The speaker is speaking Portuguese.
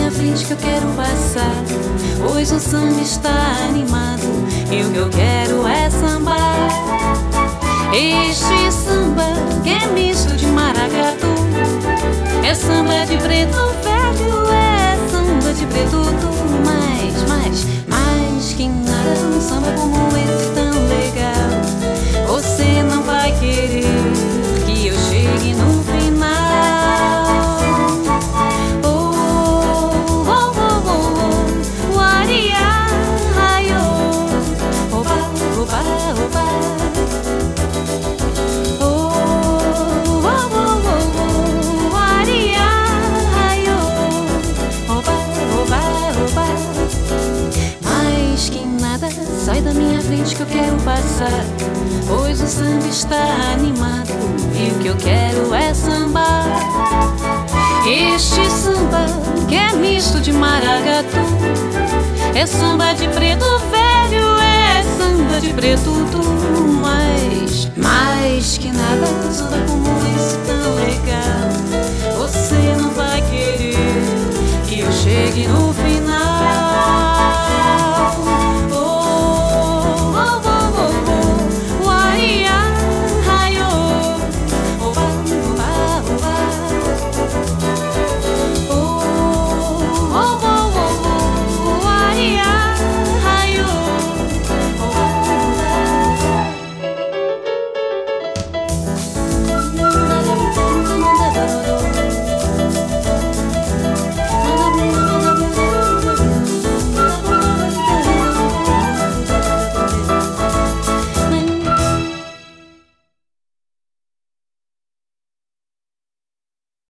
minha frente que eu quero passar, pois o samba está animado e o que eu quero é sambar. Este samba que é misto de maracatu, é samba de preto velho, é samba de preto tu. Mais que nada, um samba como esse tão legal, você não vai querer que eu chegue no final. Sai da minha frente que eu quero passar, pois o samba está animado e o que eu quero é sambar. Este samba que é misto de maracatu, é samba de preto velho, é samba de preto tu. Mais que nada, um samba como esse tão legal, você não vai querer que eu chegue no